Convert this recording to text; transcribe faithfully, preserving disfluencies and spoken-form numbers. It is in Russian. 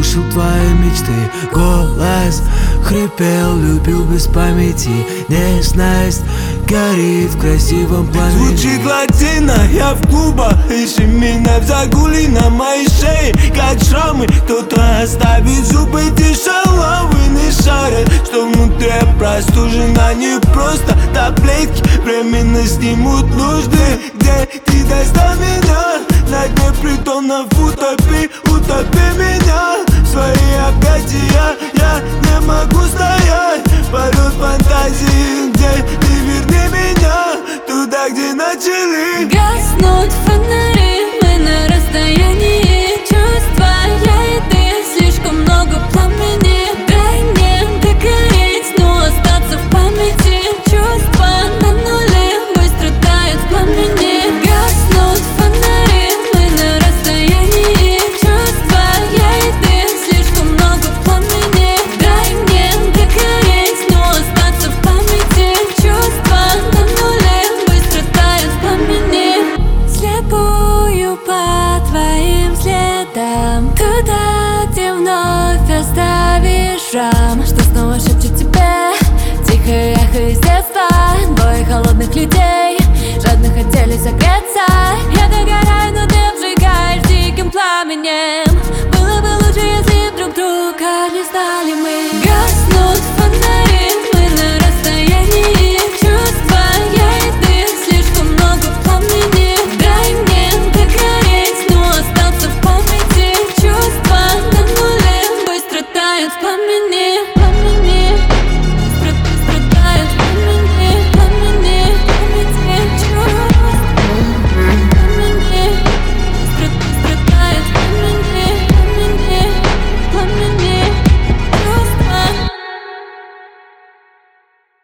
слышал твои мечты. Голос хрипел, любил без памяти. Нежность горит в красивом пламени. Звучит латина, я в клубах. Ищи меня в загуле на моей шее, как шрамы. Кто-то оставит зубы, тяжеловы не шарят, что внутри простужена. Не просто таблетки временно снимут нужды. Где ты достал меня? На дне притонов утопи, утопи меня в свои объятия. Я не могу стоять, полет фантазии. Где ты, верни меня туда, где начали. Гаснут фонари, мы на расстоянии. Чувства, я и ты, слишком много пламени. Дай мне догореть, но остаться в памяти. Чувства на нуле, быстро тают в пламени. Гаснут фонари, мы на расстоянии. Чувства, я и ты, слишком много пламени. Дай мне догореть, но остаться в памяти. Чувства на нуле, быстро тают в пламени. Слепую по твоим следам, туда, где вновь оставишь шрам. Что снова шепчет тебе тихое эхо из детства. Двое холодных людей, жадно хотели согреться. Я догораю, но ты обжигаешь диким пламенем.